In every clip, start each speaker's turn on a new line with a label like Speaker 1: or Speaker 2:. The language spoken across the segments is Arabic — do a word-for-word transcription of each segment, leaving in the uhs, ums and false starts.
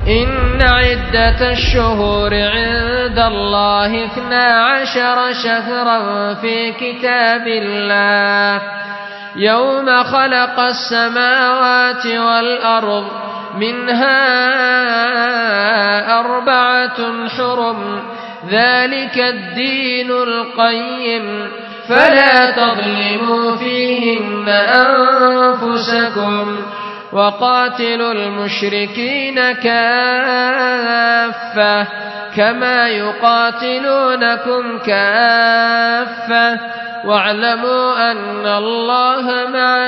Speaker 1: إن عدة الشهور عند الله اثنا عشر شهرا في كتاب الله يوم خلق السماوات والأرض منها أربعة حرم ذلك الدين القيم فلا تظلموا فيهن أنفسكم وقاتلوا المشركين كافة كما يقاتلونكم كافة واعلموا أن الله مع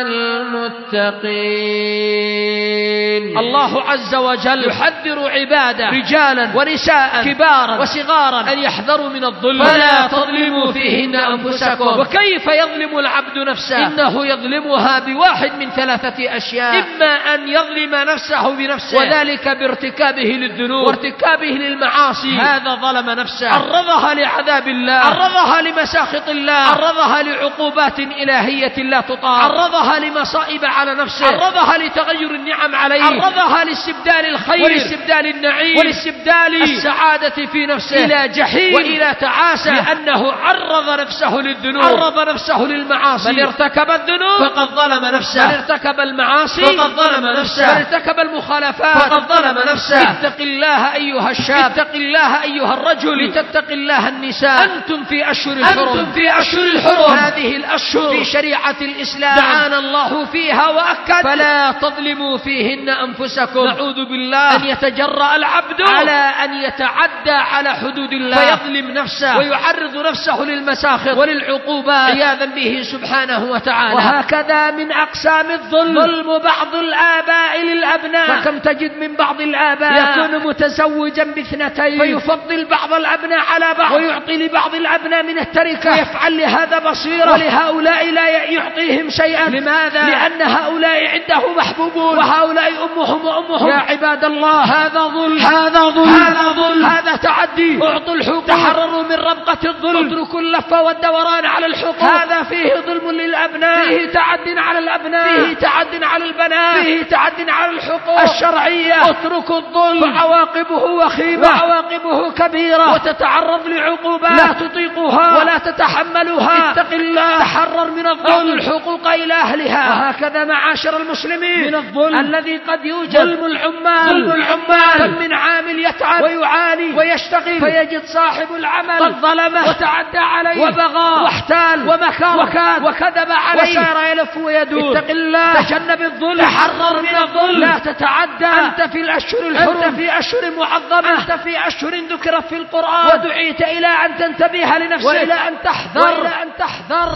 Speaker 1: المتقين.
Speaker 2: الله عز وجل يحذر عباده رجالا ونساء كبارا وصغارا أن يحذروا من الظلم فلا تظلموا فيهن أنفسكم. وكيف يظلم العبد نفسه؟ إنه يظلمها بواحد من ثلاثة أشياء: إما أن يظلم نفسه بنفسه وذلك بارتكابه للذنوب وارتكابه للمعاصي، هذا ظلم نفسه، عرضها لعذاب الله، عرضها لمساخط الله، عرضها لعقوبات إلهية لا تطاق، عرضها لمصائب على نفسه، عرضها لتغير النعم عليه، عرضها لاستبدال الخير ولاستبدال النعيم ولاستبدال السعادة في نفسه إلى جحيم وإلى تعاسة، لأنه عرض نفسه للذنوب، عرض نفسه للمعاصي. من ارتكب الذنوب فقد ظلم نفسه، من ارتكب المعاصي فقد ظلم نفسه، من ارتكب المخالفات فقد ظلم نفسه. اتق الله أيها الشاب، اتق الله أيها الرجل، لتتق الله النساء. أنتم في أشهر الحرم، أنتم في أشهر الحرم، هذه الأشهر في شريعة الإسلام دعانا الله فيها وأكد: فلا تظلموا فيهن أنفسكم. نعوذ بالله أن يتجرأ العبد على أن يتعدى على حدود الله فيظلم نفسه ويعرض نفسه للمساخط وللعقوبات عياذا به سبحانه وتعالى. وهكذا من أقسام الظلم ظلم بعض الآباء للأبناء، فكم تجد من بعض الآباء يكون متزوجا باثنتين فيفضل بعض الأبناء على بعض ويعطي لبعض الأبناء من التركة ويفعل لهذا بصيرة ولهؤلاء لا يعطيهم شيئا. لماذا؟ لأن هؤلاء عنده محبوبون وهؤلاء أمهم وأمهم. يا عباد الله، هذا ظلم، هذا ظلم، هذا ظلم، هذا تعدي. اعطوا الحقوق، تحرروا من ربقة الظلم، اتركوا اللف والدوران على الحقوق. هذا فيه ظلم للأبناء، فيه تعد على الأبناء، فيه تعد على البنات، فيه تعد على الحقوق الشرعية. اتركوا الظلم فعواقبه وخيمة وعواقبه كبيرة وتتعرض لعقوبات لا تطيقها ولا تتحملها. اتق الله، تحرر من الظلم، الحقوق إلى أهلها. وهكذا معاشر المسلمين من الظلم الذي قد يوجد ظلم العمال، ظلم العمال. كم من عامل يتعب ويعاني ويشتغل فيجد صاحب العمل قد ظلمه وتعدى عليه وبغى واحتال ومكر وكاد وكذب عليه وسار يلف ويدور. اتق الله، تجنب الظلم، تحرر من الظلم، لا تتعدى. أنت في الأشهر الحرم، أنت في أشهر معظمة، أنت في أشهر ذكرت في القرآن ودعيت إلى أن تنتبه لنفسك وإلى أن تحذر وإلى أن تحذر.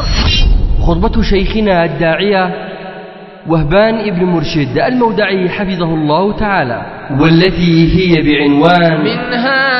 Speaker 3: خطبة شيخنا الداعية وهبان ابن مرشد المودعي حفظه الله تعالى، والتي هي بعنوان:
Speaker 1: منها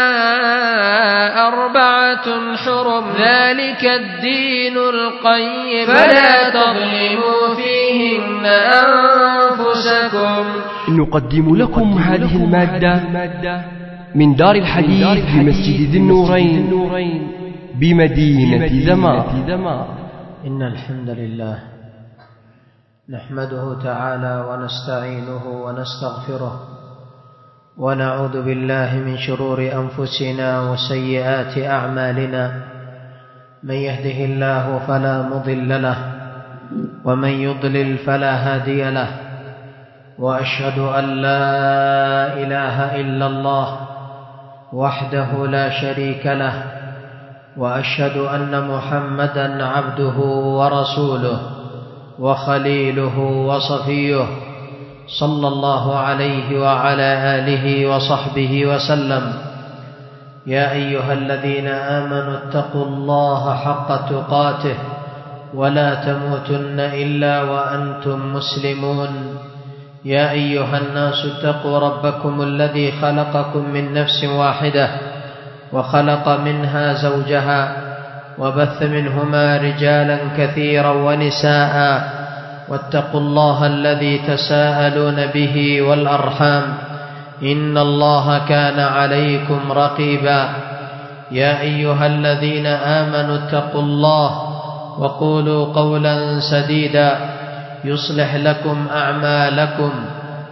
Speaker 1: أربعة حرم ذلك الدين القيم فلا تظلموا فيهن أنفسكم.
Speaker 3: نقدم لكم هذه المادة من دار الحديث بمسجد ذي النورين بمدينة دمار.
Speaker 4: إن الحمد لله نحمده تعالى ونستعينه ونستغفره ونعوذ بالله من شرور أنفسنا وسيئات أعمالنا. من يهده الله فلا مضل له ومن يضلل فلا هادي له، وأشهد أن لا إله إلا الله وحده لا شريك له، وأشهد أن محمدًا عبده ورسوله وخليله وصفيه، صلى الله عليه وعلى آله وصحبه وسلم. يا أيها الذين آمنوا اتقوا الله حق تقاته ولا تموتن إلا وأنتم مسلمون. يا أيها الناس اتقوا ربكم الذي خلقكم من نفس واحدة وخلق منها زوجها وبث منهما رجالا كثيرا ونساء، واتقوا الله الذي تساءلون به والأرحام، إن الله كان عليكم رقيبا. يا أيها الذين آمنوا اتقوا الله وقولوا قولا سديدا يصلح لكم أعمالكم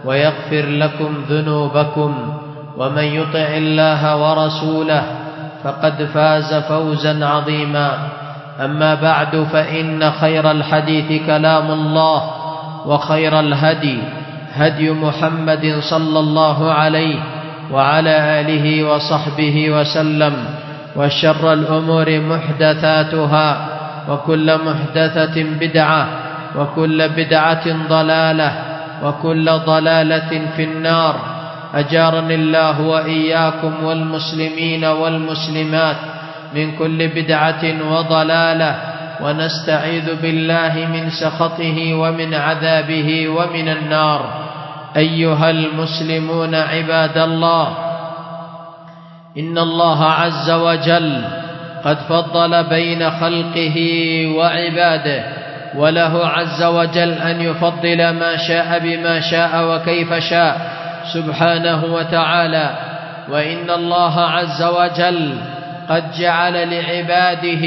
Speaker 4: ويغفر لكم ذنوبكم، ومن يطع الله ورسوله فقد فاز فوزا عظيما. أما بعد، فإن خير الحديث كلام الله، وخير الهدي هدي محمد صلى الله عليه وعلى آله وصحبه وسلم، وشر الأمور محدثاتها، وكل محدثة بدعة، وكل بدعة ضلالة، وكل ضلالة في النار. أجارني الله وإياكم والمسلمين والمسلمات من كل بدعة وضلالة، ونستعيذ بالله من سخطه ومن عذابه ومن النار. أيها المسلمون عباد الله، إن الله عز وجل قد فضل بين خلقه وعباده، وله عز وجل أن يفضل ما شاء بما شاء وكيف شاء سبحانه وتعالى. وإن الله عز وجل قد جعل لعباده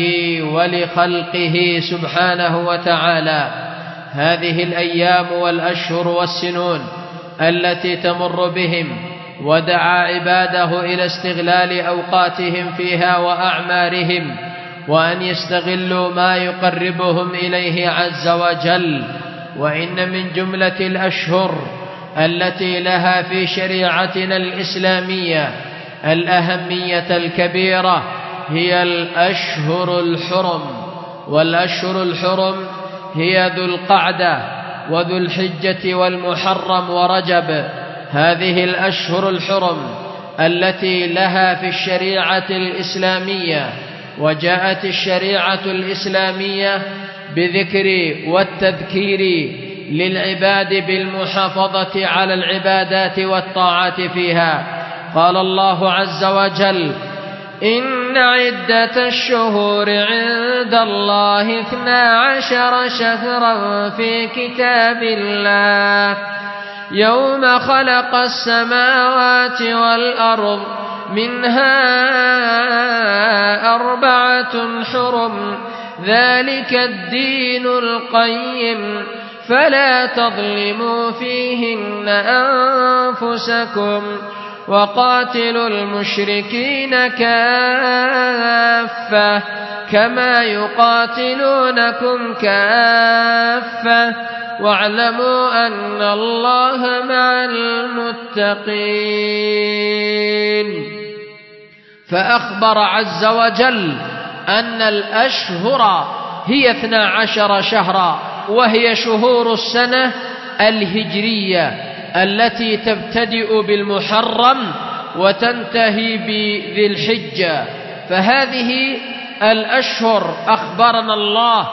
Speaker 4: ولخلقه سبحانه وتعالى هذه الأيام والأشهر والسنون التي تمر بهم، ودعا عباده إلى استغلال أوقاتهم فيها وأعمارهم، وأن يستغلوا ما يقربهم إليه عز وجل. وإن من جملة الأشهر التي لها في شريعتنا الإسلامية الأهمية الكبيرة هي الأشهر الحرم. والأشهر الحرم هي ذو القعدة وذو الحجة والمحرم ورجب. هذه الأشهر الحرم التي لها في الشريعة الإسلامية، وجاءت الشريعة الإسلامية بذكر والتذكير للعباد بالمحافظة على العبادات والطاعات فيها. قال الله عز وجل:
Speaker 1: إن عدة الشهور عند الله اثنا عشر شهرا في كتاب الله يوم خلق السماوات والأرض منها أربعة حرم ذلك الدين القيم فلا تظلموا فيهن أنفسكم وقاتلوا المشركين كافة كما يقاتلونكم كافة واعلموا أن الله مع المتقين.
Speaker 2: فأخبر عز وجل أن الأشهر هي اثنا عشر شهرا، وهي شهور السنة الهجرية التي تبتدئ بالمحرم وتنتهي بذي الحجة. فهذه الأشهر أخبرنا الله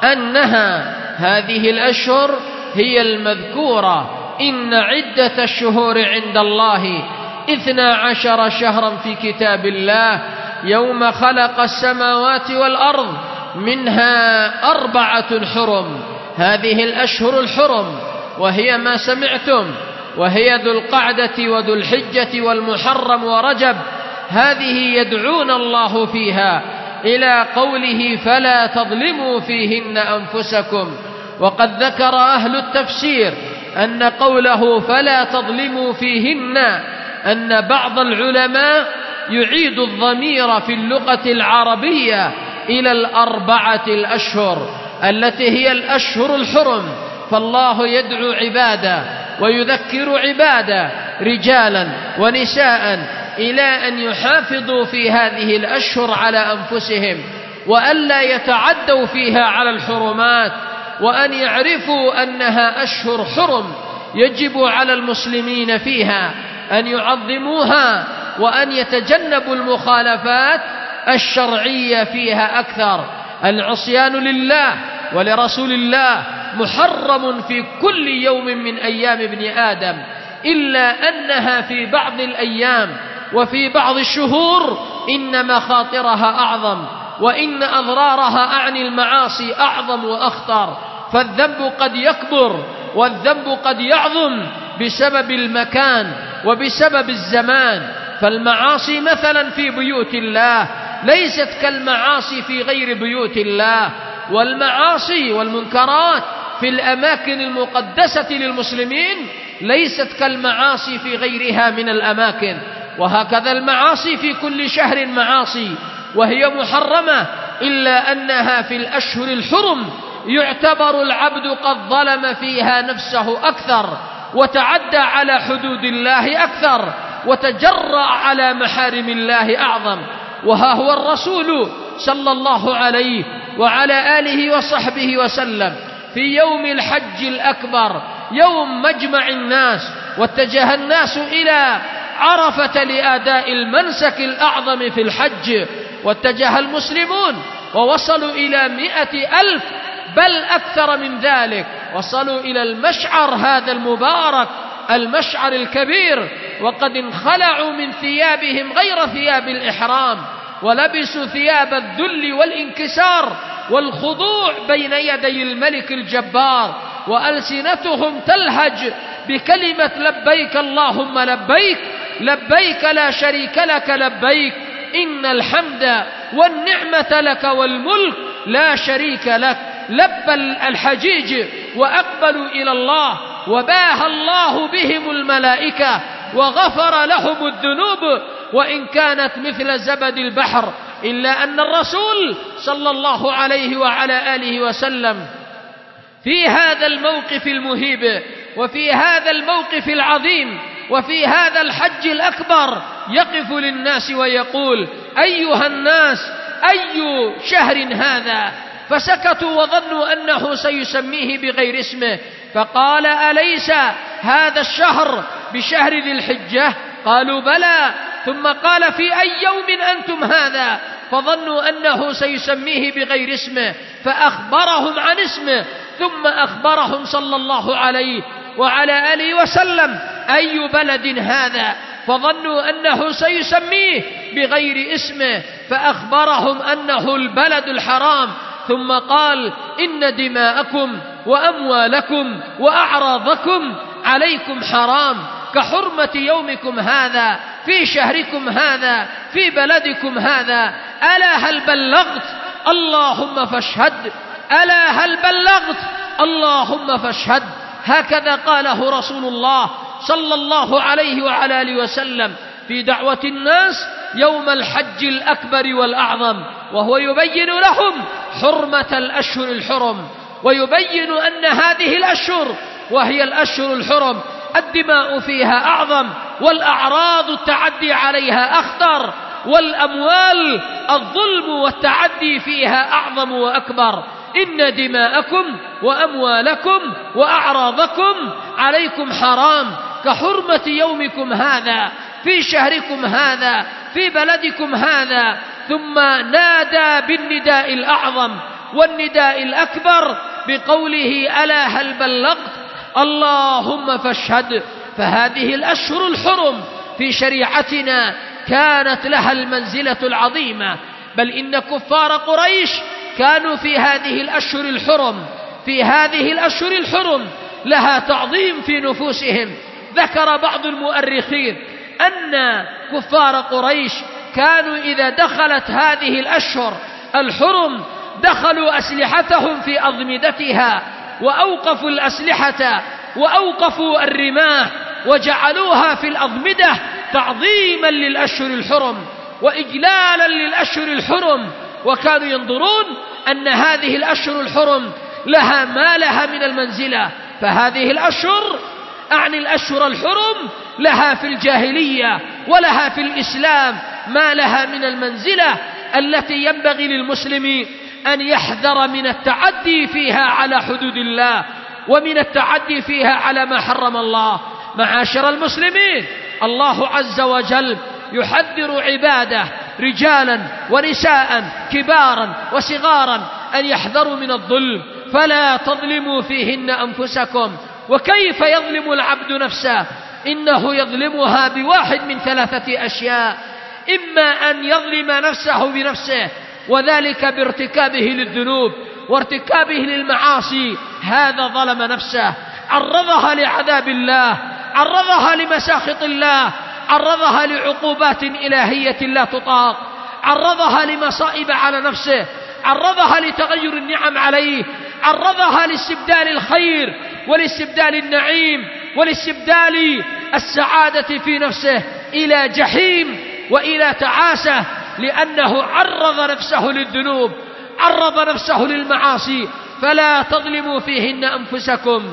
Speaker 2: أنها هذه الأشهر هي المذكورة. إن عدة الشهور عند الله اثنا عشر شهرا في كتاب الله يوم خلق السماوات والأرض منها أربعة حرم. هذه الأشهر الحرم وهي ما سمعتم، وهي ذو القعدة وذو الحجة والمحرم ورجب. هذه يدعون الله فيها إلى قوله فلا تظلموا فيهن أنفسكم. وقد ذكر أهل التفسير أن قوله فلا تظلموا فيهن أن بعض العلماء يعيد الضمير في اللغة العربية إلى الأربعة الأشهر التي هي الأشهر الحرم. فالله يدعو عباده ويذكر عباده رجالا ونساء إلى أن يحافظوا في هذه الأشهر على أنفسهم، وألا يتعدوا فيها على الحرمات، وأن يعرفوا أنها أشهر حرم يجب على المسلمين فيها أن يعظموها، وأن يتجنبوا المخالفات الشرعية فيها أكثر. العصيان لله ولرسول الله محرم في كل يوم من أيام ابن آدم، إلا أنها في بعض الأيام وفي بعض الشهور إن مخاطرها أعظم، وإن أضرارها أعني المعاصي أعظم وأخطر. فالذنب قد يكبر والذنب قد يعظم بسبب المكان وبسبب الزمان. فالمعاصي مثلا في بيوت الله ليست كالمعاصي في غير بيوت الله، والمعاصي والمنكرات في الأماكن المقدسة للمسلمين ليست كالمعاصي في غيرها من الأماكن، وهكذا المعاصي في كل شهر معاصي وهي محرمة، إلا أنها في الأشهر الحرم يعتبر العبد قد ظلم فيها نفسه أكثر، وتعدى على حدود الله أكثر، وتجرأ على محارم الله أعظم. وها هو الرسول صلى الله عليه وعلى آله وصحبه وسلم في يوم الحج الأكبر، يوم مجمع الناس، واتجه الناس إلى عرفة لأداء المنسك الأعظم في الحج، واتجه المسلمون ووصلوا إلى مئة ألف بل أكثر من ذلك، وصلوا إلى المشعر هذا المبارك، المشعر الكبير، وقد انخلعوا من ثيابهم غير ثياب الإحرام، ولبسوا ثياب الذل والانكسار والخضوع بين يدي الملك الجبار، وألسنتهم تلهج بكلمة لبيك اللهم لبيك، لبيك لا شريك لك لبيك، إن الحمد والنعمة لك والملك لا شريك لك. لبى الحجيج وأقبلوا إلى الله، وباهى الله بهم الملائكة، وغفر لهم الذنوب وإن كانت مثل زبد البحر، إلا أن الرسول صلى الله عليه وعلى آله وسلم في هذا الموقف المهيب، وفي هذا الموقف العظيم، وفي هذا الحج الأكبر يقف للناس ويقول: أيها الناس، أي شهر هذا؟ فسكتوا وظنوا أنه سيسميه بغير اسمه، فقال: أليس هذا الشهر بشهر ذي الحجة؟ قالوا: بلى. ثم قال: في أي يوم أنتم هذا؟ فظنوا أنه سيسميه بغير اسمه، فأخبرهم عن اسمه، ثم أخبرهم صلى الله عليه وعلى آله وسلم أي بلد هذا، فظنوا أنه سيسميه بغير اسمه، فأخبرهم أنه البلد الحرام، ثم قال: إن دماءكم وأموالكم وأعراضكم عليكم حرام كحرمة يومكم هذا في شهركم هذا في بلدكم هذا، ألا هل بلغت؟ اللهم فاشهد. ألا هل بلغت؟ اللهم فاشهد. هكذا قاله رسول الله صلى الله عليه وعلى آله وسلم في دعوة الناس يوم الحج الأكبر والأعظم، وهو يبين لهم حرمة الأشهر الحرم، ويبين أن هذه الأشهر وهي الأشهر الحرم الدماء فيها أعظم، والأعراض التعدي عليها أخطر، والأموال الظلم والتعدي فيها أعظم وأكبر. إن دماءكم وأموالكم وأعراضكم عليكم حرام كحرمة يومكم هذا في شهركم هذا في بلدكم هذا. ثم نادى بالنداء الأعظم والنداء الأكبر بقوله: ألا هل بلغت؟ اللهم فاشهد. فهذه الأشهر الحرم في شريعتنا كانت لها المنزلة العظيمة، بل إن كفار قريش كانوا في هذه الأشهر الحرم في هذه الأشهر الحرم لها تعظيم في نفوسهم. ذكر بعض المؤرخين أن كفار قريش كانوا إذا دخلت هذه الأشهر الحرم دخلوا أسلحتهم في أضمدتها، وأوقفوا الأسلحة وأوقفوا الرماح وجعلوها في الأضمدة تعظيما للأشهر الحرم وإجلالا للأشهر الحرم، وكانوا ينظرون أن هذه الأشهر الحرم لها ما لها من المنزلة. فهذه الأشهر أعني الأشهر الحرم لها في الجاهلية ولها في الإسلام ما لها من المنزلة التي ينبغي للمسلم أن يحذر من التعدي فيها على حدود الله ومن التعدي فيها على ما حرم الله. معاشر المسلمين، الله عز وجل يحذر عباده رجالا ونساء كبارا وصغارا أن يحذروا من الظلم، فلا تظلموا فيهن أنفسكم. وكيف يظلم العبد نفسه؟ إنه يظلمها بواحد من ثلاثة أشياء: إما أن يظلم نفسه بنفسه، وذلك بارتكابه للذنوب وارتكابه للمعاصي، هذا ظلم نفسه، عرضها لعذاب الله، عرضها لمساخط الله، عرضها لعقوبات إلهية لا تطاق، عرضها لمصائب على نفسه، عرضها لتغير النعم عليه، عرضها لاستبدال الخير ولاستبدال النعيم ولاستبدال السعادة في نفسه إلى جحيم وإلى تعاسة، لأنه عرض نفسه للذنوب، عرض نفسه للمعاصي. فلا تظلموا فيهن أنفسكم.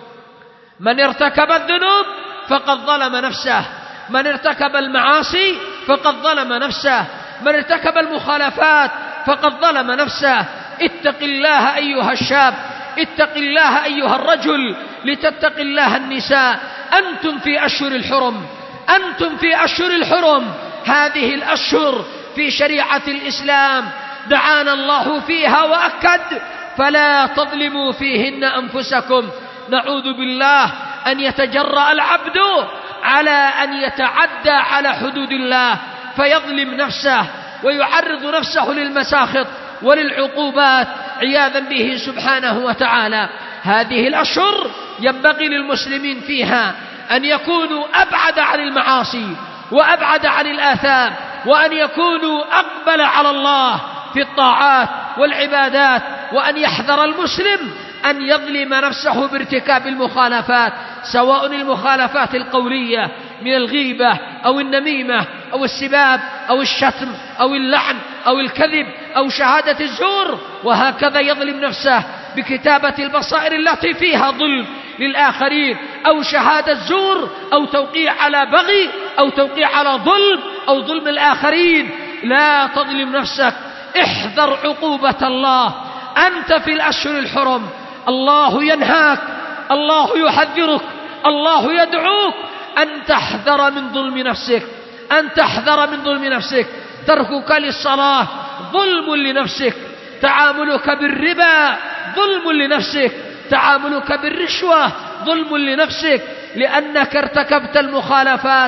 Speaker 2: من ارتكب الذنوب فقد ظلم نفسه، من ارتكب المعاصي فقد ظلم نفسه، من ارتكب المخالفات فقد ظلم نفسه. اتق الله أيها الشاب، اتق الله أيها الرجل، لتتق الله النساء. أنتم في أشهر الحرم، أنتم في أشهر الحرم. هذه الأشهر في شريعة الإسلام دعانا الله فيها وأكد: فلا تظلموا فيهن أنفسكم. نعوذ بالله أن يتجرأ العبد على أن يتعدى على حدود الله فيظلم نفسه ويعرض نفسه للمساخط وللعقوبات عياذا به سبحانه وتعالى. هذه الأشهر ينبغي للمسلمين فيها أن يكونوا أبعد عن المعاصي وأبعد عن الآثام، وأن يكونوا أقبل على الله في الطاعات والعبادات، وأن يحذر المسلم أن يظلم نفسه بارتكاب المخالفات، سواء المخالفات القولية من الغيبة أو النميمة أو السباب أو الشتم أو اللعن أو الكذب أو شهادة الزور. وهكذا يظلم نفسه بكتابة البصائر التي فيها ظلم للآخرين، أو شهادة زور، أو توقيع على بغي، أو توقيع على ظلم، أو ظلم الآخرين. لا تظلم نفسك، احذر عقوبة الله. أنت في الأشهر الحرم، الله ينهاك، الله يحذرك، الله يدعوك أن تحذر من ظلم نفسك، أن تحذر من ظلم نفسك. تركك للصلاة ظلم لنفسك، تعاملك بالربا ظلم لنفسك، تعاملك بالرشوة ظلم لنفسك، لأنك ارتكبت المخالفات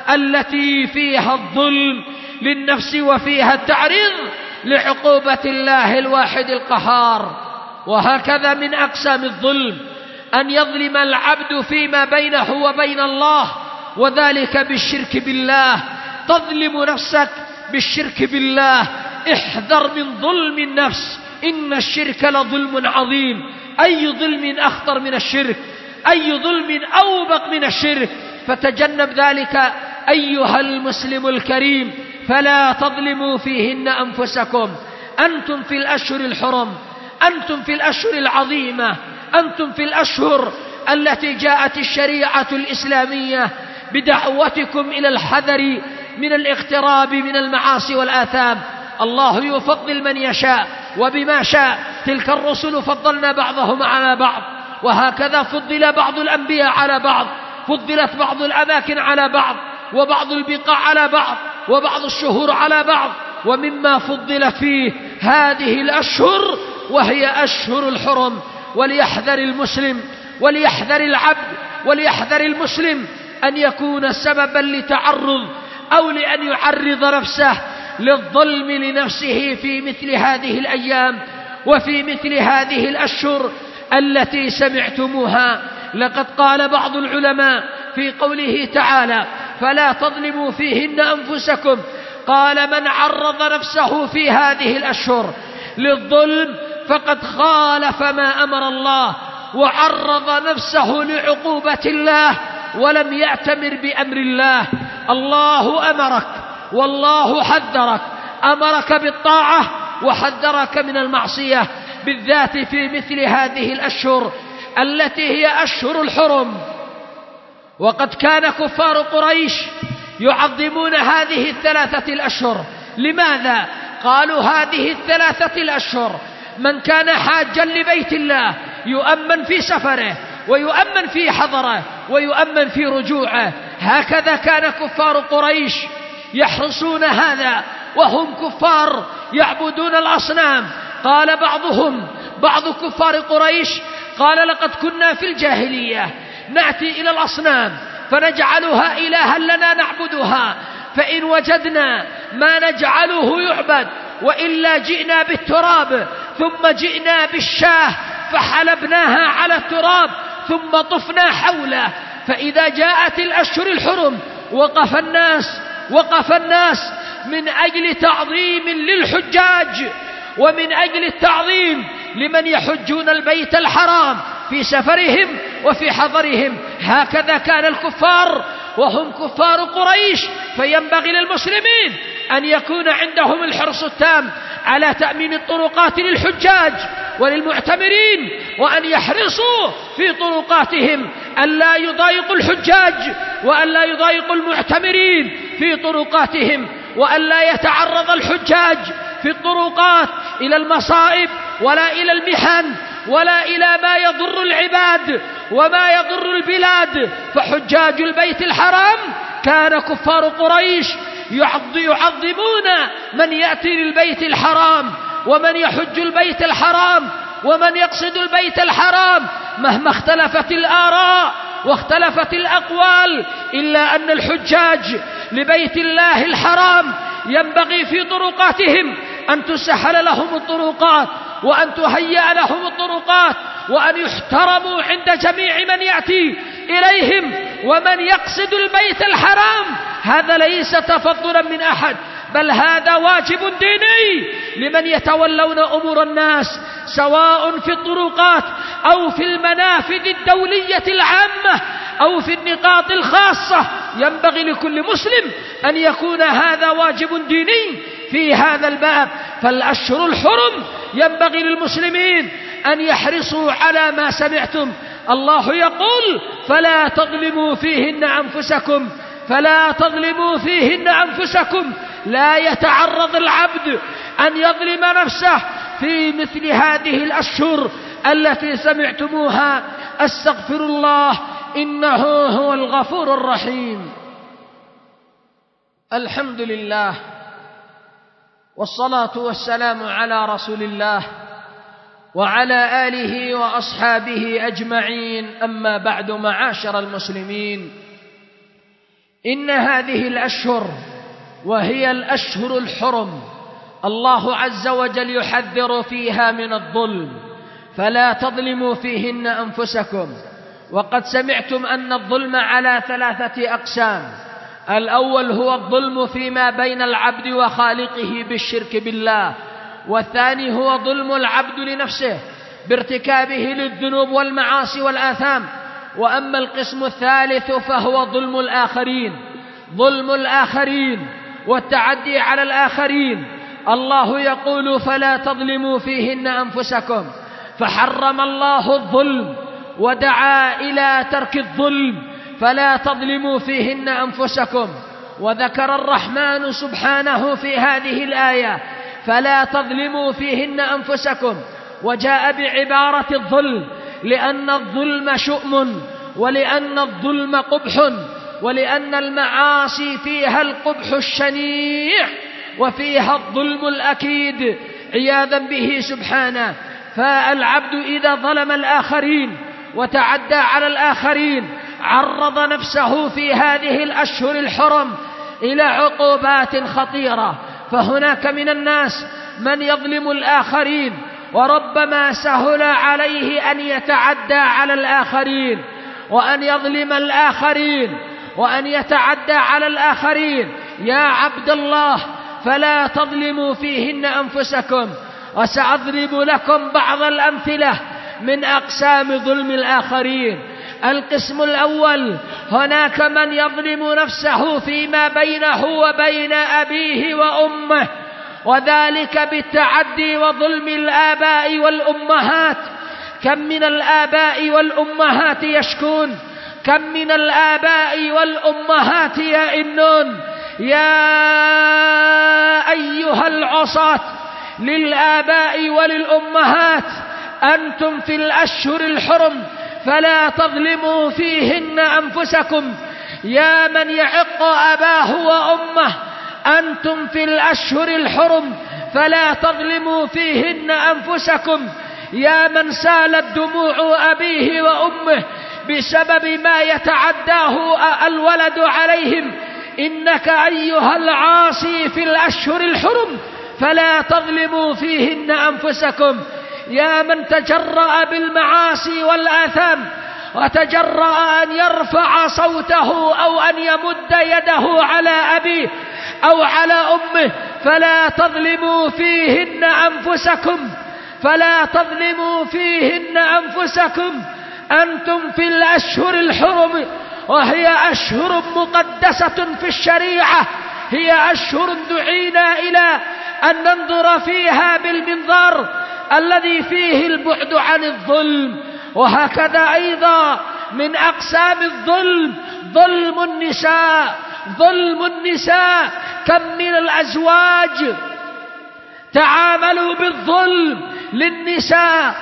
Speaker 2: التي فيها الظلم للنفس وفيها التعريض لعقوبة الله الواحد القهار. وهكذا من أقسام الظلم أن يظلم العبد فيما بينه وبين الله، وذلك بالشرك بالله. تظلم نفسك بالشرك بالله. احذر من ظلم النفس، إن الشرك لظلم عظيم. أي ظلم أخطر من الشرك؟ أي ظلم أوبق من الشرك؟ فتجنب ذلك أيها المسلم الكريم. فلا تظلموا فيهن أنفسكم. أنتم في الأشهر الحرم، أنتم في الأشهر العظيمة، أنتم في الأشهر التي جاءت الشريعة الإسلامية بدعوتكم إلى الحذر من الاقتراب من المعاصي والآثام. الله يفضل من يشاء وبما شاء. تلك الرسل فضلنا بعضهم على بعض، وهكذا فضل بعض الأنبياء على بعض، فضلت بعض الأماكن على بعض، وبعض البقاع على بعض، وبعض الشهور على بعض. ومما فضلت فيه هذه الأشهر وهي أشهر الحرم. وليحذر المسلم، وليحذر العبد، وليحذر المسلم أن يكون سببا لتعرض أو لأن يعرض نفسه للظلم لنفسه في مثل هذه الأيام وفي مثل هذه الأشهر التي سمعتموها. لقد قال بعض العلماء في قوله تعالى: فلا تظلموا فيهن أنفسكم، قال: من عرض نفسه في هذه الأشهر للظلم فقد خالف ما أمر الله، وعرض نفسه لعقوبة الله، ولم يأتمر بأمر الله. الله أمرك والله حذرك، أمرك بالطاعة وحذرك من المعصية، بالذات في مثل هذه الأشهر التي هي أشهر الحرم. وقد كان كفار قريش يعظمون هذه الثلاثة الأشهر. لماذا؟ قالوا: هذه الثلاثة الأشهر من كان حاجا لبيت الله يؤمن في سفره، ويؤمن في حضره، ويؤمن في رجوعه. هكذا كان كفار قريش يحرصون هذا، وهم كفار يعبدون الأصنام. قال بعضهم، بعض كفار قريش، قال: لقد كنا في الجاهلية نأتي إلى الأصنام فنجعلها إلها لنا نعبدها، فإن وجدنا ما نجعله يعبد، وإلا جئنا بالتراب، ثم جئنا بالشاه فحلبناها على التراب، ثم طفنا حوله. فإذا جاءت الأشهر الحرم وقف الناس وقف الناس من أجل تعظيم للحجاج، ومن أجل التعظيم لمن يحجون البيت الحرام في سفرهم وفي حضرهم. هكذا كان الكفار وهم كفار قريش، فينبغي للمسلمين أن يكون عندهم الحرص التام على تأمين الطرقات للحجاج وللمعتمرين، وأن يحرصوا في طرقاتهم ألا يضايقوا الحجاج وألا يضايقوا المعتمرين في طرقاتهم، وألا يتعرض الحجاج في الطرقات إلى المصائب ولا إلى المحن ولا إلى ما يضر العباد وما يضر البلاد. فحجاج البيت الحرام كان كفار قريش يعظمون من يأتي للبيت الحرام ومن يحج البيت الحرام ومن يقصد البيت الحرام، مهما اختلفت الآراء واختلفت الأقوال، إلا أن الحجاج لبيت الله الحرام ينبغي في طرقاتهم أن تسهل لهم الطرقات وأن تهيأ لهم الطرقات وأن يحترموا عند جميع من يأتي إليهم ومن يقصد البيت الحرام. هذا ليس تفضلا من أحد، بل هذا واجب ديني لمن يتولون أمور الناس، سواء في الطرقات أو في المنافذ الدولية العامة أو في النقاط الخاصة. ينبغي لكل مسلم أن يكون هذا واجب ديني في هذا الباب. فالأشهر الحرم ينبغي للمسلمين أن يحرصوا على ما سمعتم. الله يقول: فلا تظلموا فيهن أنفسكم فلا تظلموا فيهن أنفسكم. لا يتعرض العبد أن يظلم نفسه في مثل هذه الأشهر التي سمعتموها. أستغفر الله إنه هو الغفور الرحيم. الحمد لله والصلاة والسلام على رسول الله وعلى آله وأصحابه أجمعين. أما بعد، معاشر المسلمين، إن هذه الأشهر وهي الأشهر الحرم الله عز وجل يحذر فيها من الظلم، فلا تظلموا فيهن أنفسكم. وقد سمعتم أن الظلم على ثلاثة أقسام. الأول هو الظلم فيما بين العبد وخالقه بالشرك بالله، والثاني هو ظلم العبد لنفسه بارتكابه للذنوب والمعاصي والآثام. وأما القسم الثالث فهو ظلم الآخرين ظلم الآخرين والتعدي على الآخرين. الله يقول: فلا تظلموا فيهن أنفسكم، فحرم الله الظلم ودعا إلى ترك الظلم. فلا تظلموا فيهن أنفسكم. وذكر الرحمن سبحانه في هذه الآية: فلا تظلموا فيهن أنفسكم، وجاء بعبارة الظلم لأن الظلم شؤم، ولأن الظلم قبح، ولأن المعاصي فيها القبح الشنيع وفيها الظلم الأكيد عياذا به سبحانه. فالعبد إذا ظلم الآخرين وتعدى على الآخرين عرض نفسه في هذه الأشهر الحرم إلى عقوبات خطيرة. فهناك من الناس من يظلم الآخرين وربما سهل عليه أن يتعدى على الآخرين وأن يظلم الآخرين وأن يتعدى على الآخرين. يا عبد الله، فلا تظلموا فيهن أنفسكم. وسأضرب لكم بعض الأمثلة من أقسام ظلم الآخرين. القسم الأول: هناك من يظلم نفسه فيما بينه وبين أبيه وأمه، وذلك بالتعدي وظلم الآباء والأمهات. كم من الآباء والأمهات يشكون، كم من الآباء والأمهات يئنون. يا أيها العصاة للآباء وللأمهات، أنتم في الأشهر الحرم فلا تظلموا فيهن أنفسكم. يا من يعق أباه وأمه، أنتم في الأشهر الحرم فلا تظلموا فيهن أنفسكم. يا من سالت دموع أبيه وأمه بسبب ما يتعداه الولد عليهم، إنك أيها العاصي في الأشهر الحرم فلا تظلموا فيهن أنفسكم. يا من تجرأ بالمعاصي والآثام وتجرأ أن يرفع صوته أو أن يمد يده على أبيه أو على أمه، فلا تظلموا فيهن أنفسكم. فلا تظلموا فيهن أنفسكم. أنتم في الأشهر الحرم، وهي أشهر مقدسة في الشريعة، هي أشهر دعينا إلى أن ننظر فيها بالمنظار الذي فيه البعد عن الظلم. وهكذا أيضا من أقسام الظلم ظلم النساء. ظلم النساء، كم من الأزواج تعاملوا بالظلم للنساء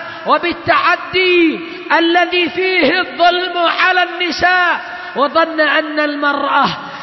Speaker 2: وبالتعدي الذي فيه الظلم على النساء، وظن أن المرأة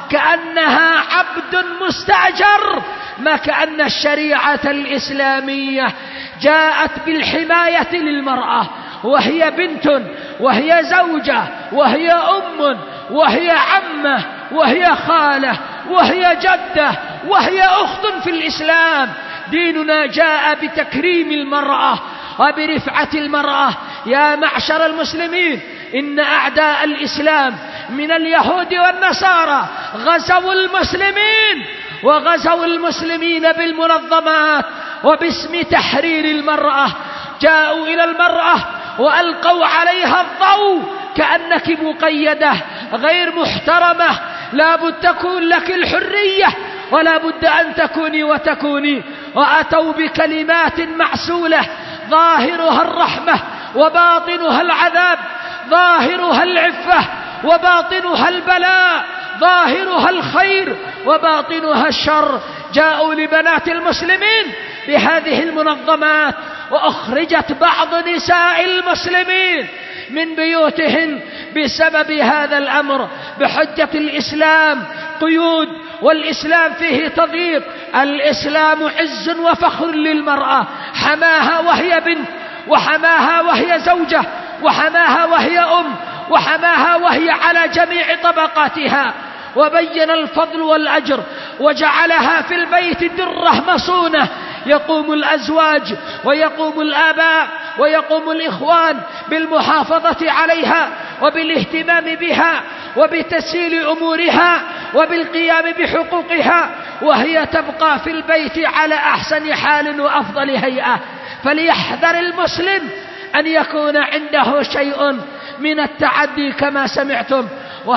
Speaker 2: كأنها عبد مستأجر، ما كأن الشريعة الإسلامية جاءت بالحماية للمرأة، وهي بنت، وهي زوجة، وهي أم، وهي عمة، وهي خالة، وهي جدة، وهي أخت في الإسلام. ديننا جاء بتكريم المرأة وبرفعة المرأة. يا معشر المسلمين، إن أعداء الإسلام من اليهود والنصارى غزوا المسلمين، وغزوا المسلمين بالمنظمات وباسم تحرير المرأة. جاءوا إلى المرأة وألقوا عليها الضوء كأنك مقيدة غير محترمة، لا بد تكون لك الحرية، ولا بد أن تكوني وتكوني. وأتوا بكلمات معسولة ظاهرها الرحمة وباطنها العذاب، ظاهرها العفة وباطنها البلاء، ظاهرها الخير وباطنها الشر. جاءوا لبنات المسلمين بهذه المنظمات، وأخرجت بعض نساء المسلمين من بيوتهن بسبب هذا الأمر، بحجة الإسلام قيود، والإسلام فيه تضييق. الإسلام عز وفخر للمرأة، حماها وهي بنت، وحماها وهي زوجة، وحماها وهي أم، وحماها وهي على جميع طبقاتها، وبين الفضل والأجر، وجعلها في البيت درة مصونة. يقوم الأزواج ويقوم الآباء ويقوم الإخوان بالمحافظة عليها وبالاهتمام بها وبتسهيل أمورها وبالقيام بحقوقها، وهي تبقى في البيت على أحسن حال وأفضل هيئة. فليحذر المسلم أن يكون عنده شيء من التعدي كما سمعتم.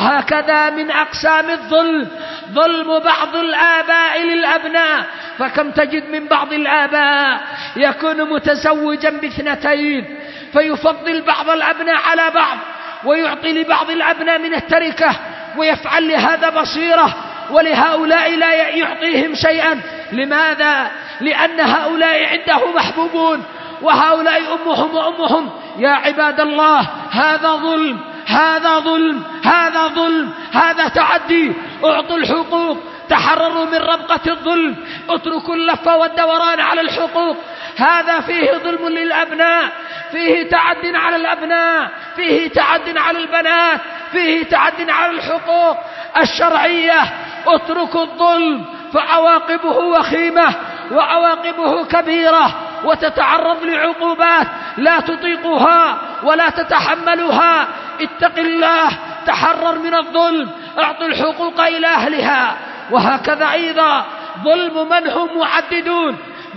Speaker 2: وهكذا من أقسام الظلم ظلم بعض الآباء للأبناء. فكم تجد من بعض الآباء يكون متزوجا باثنتين، فيفضل بعض الأبناء على بعض، ويعطي لبعض الأبناء من التركة، ويفعل لهذا بصيرة ولهؤلاء لا يعطيهم شيئا. لماذا؟ لأن هؤلاء عنده محبوبون، وهؤلاء أمهم وأمهم. يا عباد الله، هذا ظلم، هذا ظلم، هذا ظلم، هذا تعدي. اعطوا الحقوق، تحرروا من ربقة الظلم، اتركوا اللف والدوران على الحقوق. هذا فيه ظلم للأبناء، فيه تعد على الأبناء، فيه تعد على البنات، فيه تعد على الحقوق الشرعية. اتركوا الظلم، فعواقبه وخيمة وعواقبه كبيرة، وتتعرض لعقوبات لا تطيقها ولا تتحملها. اتق الله، تحرر من الظلم، اعطوا الحقوق إلى أهلها. وهكذا أيضا ظلم من هم معددون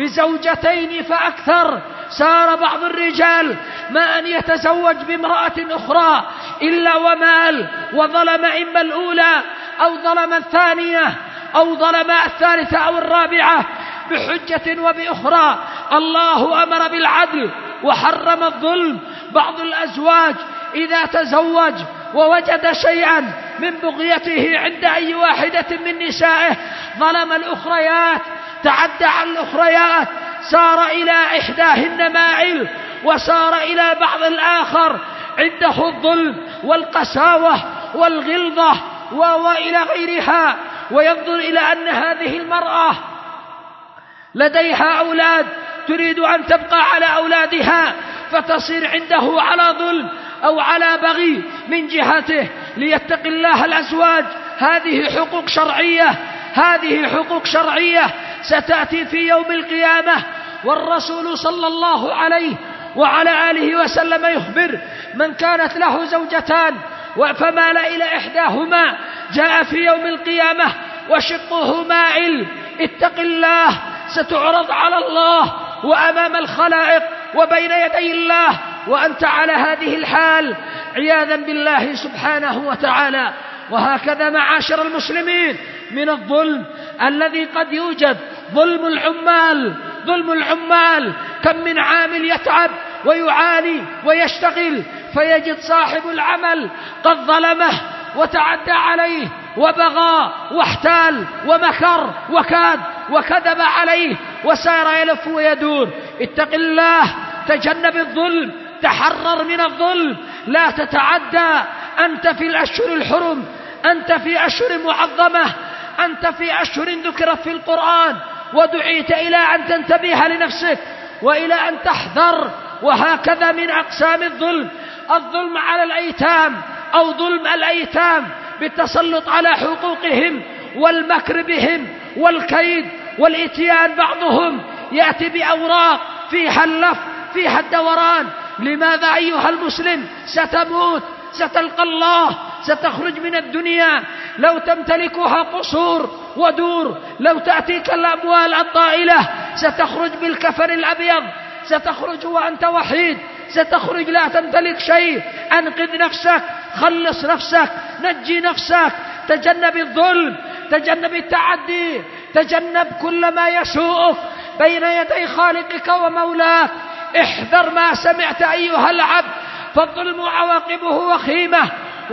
Speaker 2: بزوجتين فأكثر. سار بعض الرجال ما أن يتزوج بامرأة أخرى إلا ومال، وظلم إما الأولى أو ظلم الثانية أو ظلم الثالثة أو الرابعة بحجة وبأخرى. الله أمر بالعدل وحرم الظلم. بعض الأزواج إذا تزوج ووجد شيئا من بغيته عند أي واحدة من نسائه ظلم الأخريات، تعدى على الأخريات، سار إلى إحداهن مائل، وسار إلى بعض الآخر عنده الظلم والقساوة والغلظة وإلى غيرها، وينظر إلى أن هذه المرأة لديها أولاد تريد أن تبقى على أولادها، فتصير عنده على ظلم أو على بغي من جهته. ليتق الله الأزواج، هذه حقوق شرعية، هذه حقوق شرعية ستأتي في يوم القيامة. والرسول صلى الله عليه وعلى آله وسلم يخبر: من كانت له زوجتان فمال إلى إحداهما جاء في يوم القيامة وشقه مائل. اتق الله، ستعرض على الله وأمام الخلائق وبين يدي الله وأنت على هذه الحال عياذا بالله سبحانه وتعالى. وهكذا معاشر المسلمين من الظلم الذي قد يوجد ظلم العمال ظلم العمال كم من عامل يتعب ويعاني ويشتغل فيجد صاحب العمل قد ظلمه وتعدى عليه وبغى واحتال ومكر وكاد وكذب عليه وسار يلف ويدور. اتق الله، تجنب الظلم، تحرر من الظلم، لا تتعدى. أنت في الأشهر الحرم، أنت في أشهر معظمة، أنت في أشهر ذكرت في القرآن ودعيت إلى أن تنتبه لنفسك وإلى أن تحذر. وهكذا من أقسام الظلم الظلم على الأيتام أو ظلم الأيتام بالتسلط على حقوقهم والمكر بهم والكيد والإتيان. بعضهم يأتي بأوراق فيها اللف فيها الدوران. لماذا أيها المسلم؟ ستموت، ستلقى الله، ستخرج من الدنيا لو تمتلكها قصور ودور، لو تأتيك الأموال الطائلة ستخرج بالكفن الأبيض، ستخرج وأنت وحيد، ستخرج لا تمتلك شيء. أنقذ نفسك، خلص نفسك، نجي نفسك، تجنب الظلم، تجنب التعدي، تجنب كل ما يسوءك بين يدي خالقك ومولاك. احذر ما سمعت أيها العبد، فالظلم عواقبه وخيمة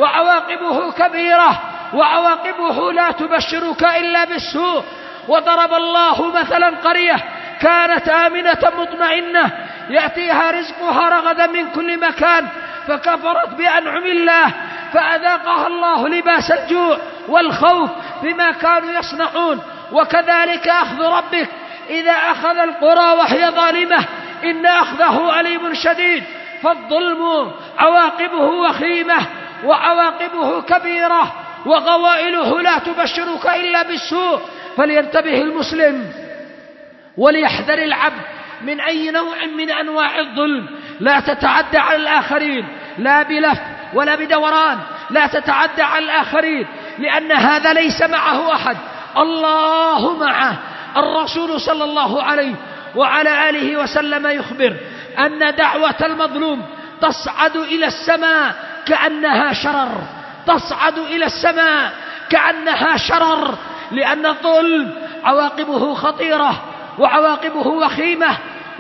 Speaker 2: وعواقبه كبيرة وعواقبه لا تبشرك إلا بالسوء. وضرب الله مثلا قرية كانت آمنة مطمئنة يأتيها رزقها رغدا من كل مكان فكفرت بأنعم الله فأذاقها الله لباس الجوع والخوف بما كانوا يصنعون. وكذلك أخذ ربك إذا أخذ القرى وهي ظالمة إن أخذه أليم شديد. فالظلم عواقبه وخيمة وعواقبه كبيرة وغوائله لا تبشرك إلا بالسوء. فلينتبه المسلم وليحذر العبد من أي نوع من أنواع الظلم. لا تتعدى على الآخرين، لا بلف ولا بدوران، لا تتعدى على الآخرين، لأن هذا ليس معه أحد، الله معه. الرسول صلى الله عليه وعلى آله وسلم يخبر أن دعوة المظلوم تصعد إلى السماء كأنها شرر، تصعد إلى السماء كأنها شرر، لأن الظلم عواقبه خطيرة وعواقبه وخيمة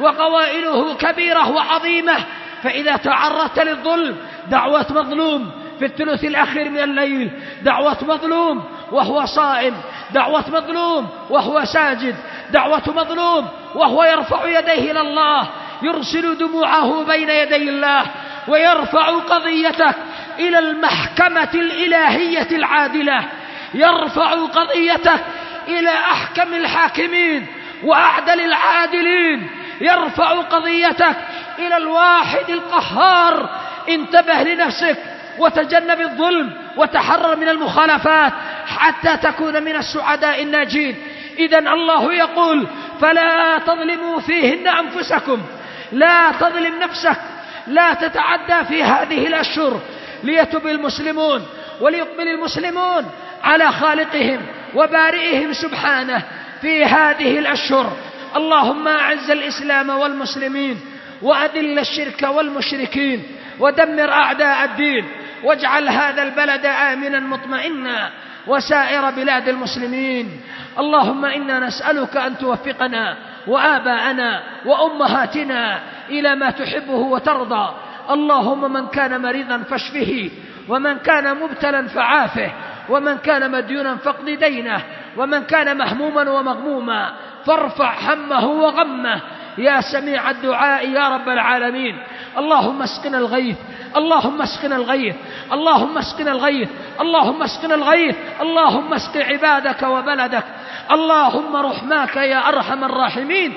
Speaker 2: وقوائله كبيرة وعظيمة. فإذا تعرضت للظلم، دعوة مظلوم في الثلث الأخير من الليل، دعوة مظلوم وهو صائم، دعوة مظلوم وهو ساجد، دعوة مظلوم وهو يرفع يديه إلى الله، يرسل دموعه بين يدي الله ويرفع قضيتك إلى المحكمة الإلهية العادلة، يرفع قضيتك إلى أحكم الحاكمين وأعدل العادلين، يرفع قضيتك إلى الواحد القهار. انتبه لنفسك وتجنب الظلم وتحرر من المخالفات حتى تكون من السعداء الناجين. إذن الله يقول: فلا تظلموا فيهن أنفسكم، لا تظلم نفسك، لا تتعدى في هذه الأشهر، ليتب المسلمون وليقبل المسلمون على خالقهم وبارئهم سبحانه في هذه الأشهر. اللهم أعز الإسلام والمسلمين وأذل الشرك والمشركين ودمر أعداء الدين، واجعل هذا البلد آمنا مطمئنا وسائر بلاد المسلمين. اللهم إنا نسألك أن توفقنا وآباءنا وأمهاتنا إلى ما تحبه وترضى. اللهم من كان مريضا فاشفه، ومن كان مبتلا فعافه، ومن كان مديونا فاقض دينه، ومن كان مهموما ومغموما فارفع همه وغمه يا سميع الدعاء يا رب العالمين. اللهم اسقنا الغيث، اللهم اسقنا الغيث، اللهم اسقنا الغيث، اللهم اسقنا الغيث، اللهم اسق عبادك وبلدك. اللهم رحماك يا أرحم الراحمين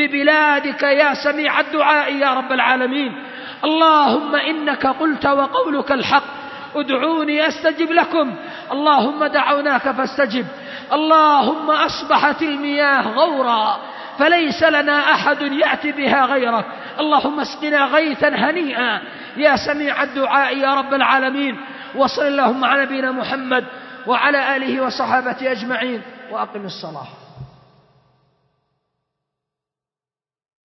Speaker 2: ببلادك يا سميع الدعاء يا رب العالمين. اللهم إنك قلت وقولك الحق: ادعوني أستجب لكم. اللهم دعوناك فاستجب. اللهم أصبحت المياه غورا فليس لنا أحد يأتي بها غيرك. اللهم اسقنا غيثا هنيئا يا سميع الدعاء يا رب العالمين. وصل اللهم على نبينا محمد وعلى آله وصحابته أجمعين، وأقم الصلاة.